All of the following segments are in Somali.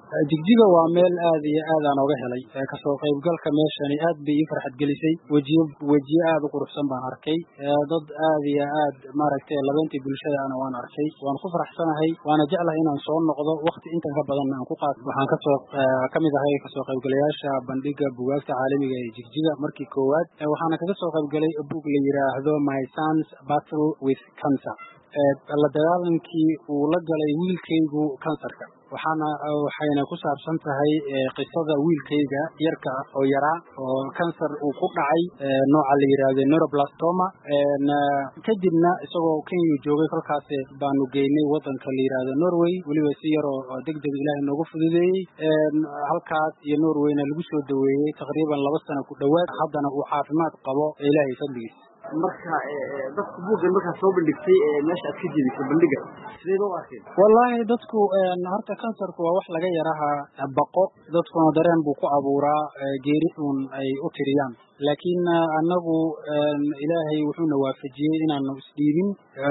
jigjiga waa meel aad iyo aad aan uga helay ka soo qaybgalka meeshani aad bay ii farxad gelisay wajiyo aad u quruxsan baan arkay dad aad iyo aad maaragtay labeentii bulshada ana waan arkay waan ku faraxsanahay waana jeclahay inaan soo noqdo waqti intan ka badan aan ku qaato waxaan ka mid ahay ka soo qaybgalayaasha bandhiga buugaagta caalamiga ee jigjiga markii koowaad waxaana kaga soo qaybgalay buug la yiraahdo My Son's Battle with Cancer la dagaalankii uu la galay wiilkaygu kansarka waxayna ku saabsan tahay qisada wiilkayga yarka oo yaraa oo kansar uu ku dhacay nooca la yiraahdo neuroblastoma kadibna isagoo Kenya joogay halkaas baanu geynay wadanka la yiraahdo Norway waliba si yar oo degdeg Ilaahay noogu fududeeyay halkaas iyo Norwayna lagu soo daweeyay taqriiban 2 sano ku dhawaad haddana uu caafimaad qabo Ilaahay fadligiisa marka dadku buugan marka soo bandhigtay meesha aad ka jeedisay bandhiga sidee loo arkay wallahi dadku horta kansarku waa wax laga yaraha baqo dadkuna dareen buu ku abuuraa geeri uun ay u tiriyaan laakiin anagu Ilaahay wuxuuna waafajiyay inaanu isdhiibin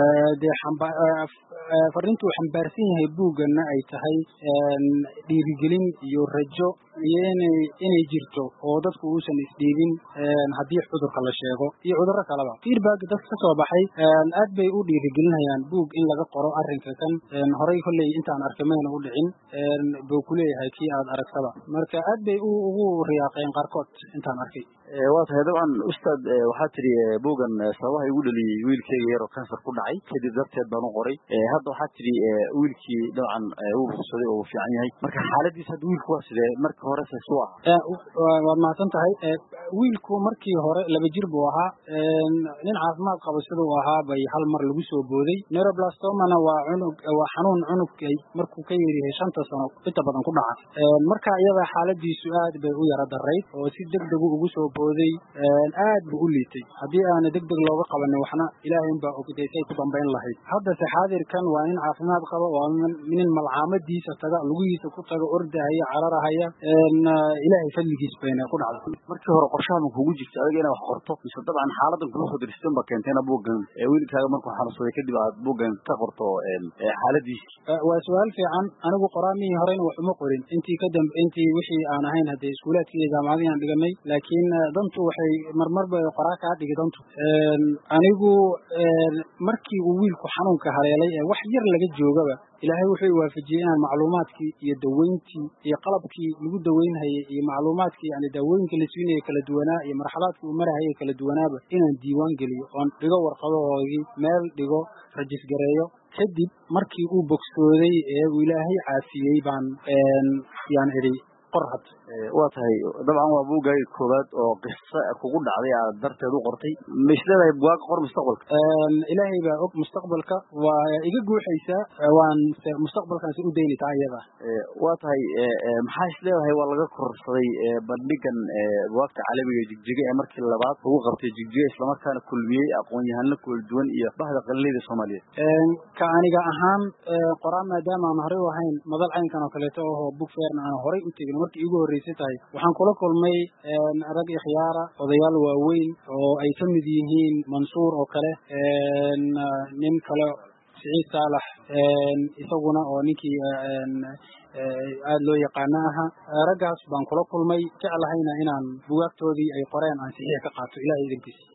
farintu xambaarsan yahay buugana ay tahay dhiirigelin iyo rajo iyo inay jirto oo dadku uusan isdhiibin haddii cudurka la sheego iyo cudurro kaleba feedback dadka ka soo baxay aad bay u dhiirigelinayaan buug in laga qoro arrinka kan horay kolley intaan arkay mayna u dhicin buu ku leeyahay kii aad aragtaba marka aad bay ugu riyaaqeen qaarkood intaan arkay waa tahay dabcan ustaad waxaa tiri buugan sababaha igu dhaliyay wiilkayga yar oo kansar ku dhacay kadib darteed baan u qoray hadda waxaa tiri wiilkii dabcan uu bogsaday oo fiican yahay marka xaaladiisa hadda wiilku waa sidee markii hore soo ahaa waad mahadsan tahay wiilku markii hore 2 jir buu ahaa nin caafimaad qabo siduu ahaa bay hal mar lagu soo booday neuroblastoma waa xanuun cunugay markuu ka yarihay 5 sano inta badan ku dhaca marka iyada xaaladiisu aad bay u yara darayd oo si degdeg ugu soo booday aad buu u liitay hadii aan degdeg looga qabanin waxna Ilaahay baa ogdeysay ku dambeyn lahayd hadda xaadirkan waa in caafimaad qabo waa nin malcaamadiisa taga lugihiisa ku taga ordahaya cararahaya Ilaahay fadligiisa bayna ku dhacday markii hore qorshaha kugu jirtay adiga inaad wax qorto mise dabcan xaaladan kula soo dirsteen ba keentayna buugan wiilkaaga markuu xanuunsaday kadib aad buugan ka qorto xaaladiisa waa su'aal fiican anigu qoraamihii horena wax uma qorin intii wixii aan ahayn hadda iskuulaadkii iyo jaamacadii aan dhiganay laakiin dantu waxay marmarba qoraa ka dhigay dantu anigu markii uu wiilku xanuunka haleelay wax yar laga joogaba Ilaahay wuxuu waafajiyay inaan macluumaadkii iyo daweyntii iyo qalabkii lagu daweynayay iyo macluumaadkii yani daweynka la siinay kala duwanaa iyo marxaladkii uu marayay kala duwanaaba inaan diiwaan geliyo oon dhigo warqadahoodii meel dhigo rajis gareeyo kadib markii uu bogsooday uu Ilaahay caafiyay baan iri qorhad waa tahay dabcan waa buugay koobaad oo qissa kugu dhacday aad darteed u qortay misleedahay buug qor mustaqbalka Ilaahay baa og mustaqbalka waa iga guuxaysa waan mustaqbalkan si u deynita ayada waa tahay maxaa isleedahay waa laga korsaday bandhigan buugta caalamiga jigjiga ee markii labaad ugu qabtay jigjiga isla markaana kulmiyay aqoon-yahano kala duwan iyo bahda qalliinka Soomaaliyeed ka aniga ahaan qoraan maadaama aan hore u ahayn madal caynkan oo kale oo book fair aan hore u tegin markii igu horeysay tahay waxaan kula kulmay rag ikhyaara odayaal waaweyn oo ay ka mid yihiin Mansuur oo kale nin kale Saciid Saalax isaguna oo ninkii aad loo yaqaan aha ragaas baan kula kulmay jeclahayna inaan buugaagtoodii ay qoreen aan saxiix ka qaato Ilaahay idinkiisa